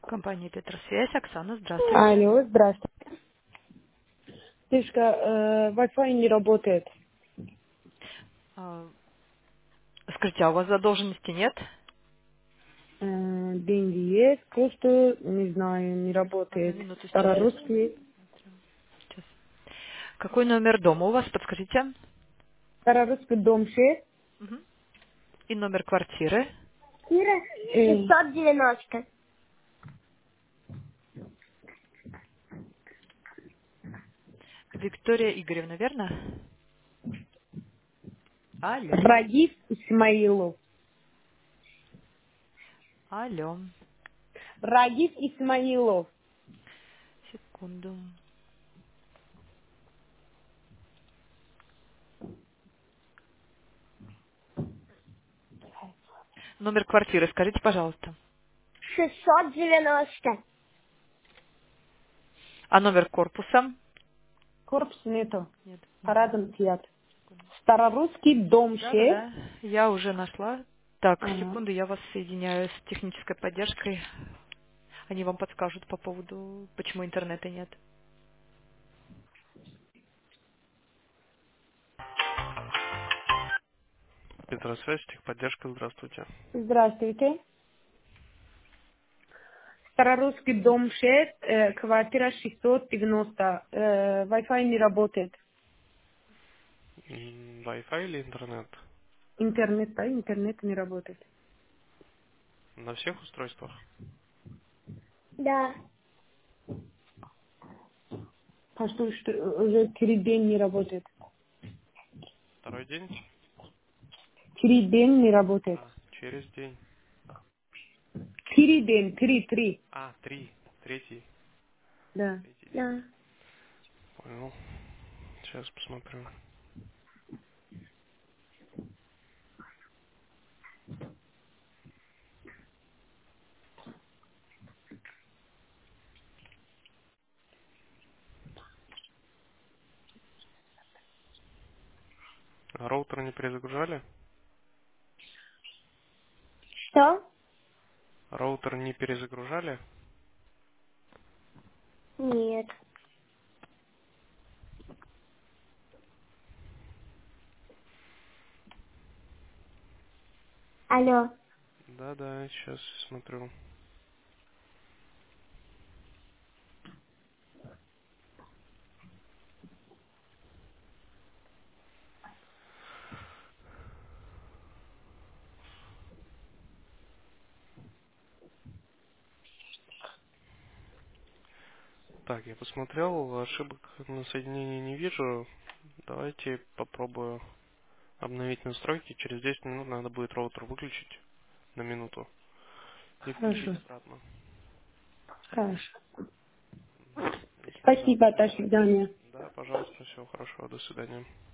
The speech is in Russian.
Компания Петросвязь. Оксана, здравствуйте. Алло, здравствуйте. Слышка, Wi-Fi не работает. А, Скажите, а у вас задолженности нет? Деньги есть, просто, не знаю, не Одну работает. минуту сейчас. Старорусский. Сейчас. Какой номер дома у вас, подскажите? Старорусский дом 6. Мгм. И номер квартиры. Кира, 690. Виктория Игоревна, верно? Алло. Радив Исмаилов. Алло. Радив Исмаилов. Секунду. Номер квартиры скажите, пожалуйста. 690. А номер корпуса? Корпус нету. Нет. Мгм. Парадом сидят. Старорусский дом 6. Да-да-да. Я уже нашла. Так, Ага. секунду, я вас соединяю с технической поддержкой. Они вам подскажут по поводу, почему интернета нет. Петросвязь, техподдержка, здравствуйте. Здравствуйте. Старорусский дом 6, квартира 690. Wi-Fi не работает. Wi-Fi или интернет? Интернет, да, интернет не работает. На всех устройствах? Да. А что уже 3 день не работает? Второй день? 3 день не работает. А, через день. 3 день, три. А, три. Третий. Да. Третий день. Да. Понял. Сейчас посмотрю. А роутер не перезагружали? Что? Роутер не перезагружали? Нет. Алло. Да-да, сейчас смотрю. Так, я посмотрел, ошибок на соединении не вижу. Давайте попробую обновить настройки. Через 10 минут надо будет роутер выключить на минуту и включить Хорошо. обратно. Хорошо. Если надо Спасибо, будет до обновить. свидания. Да, пожалуйста, всего хорошего, до свидания.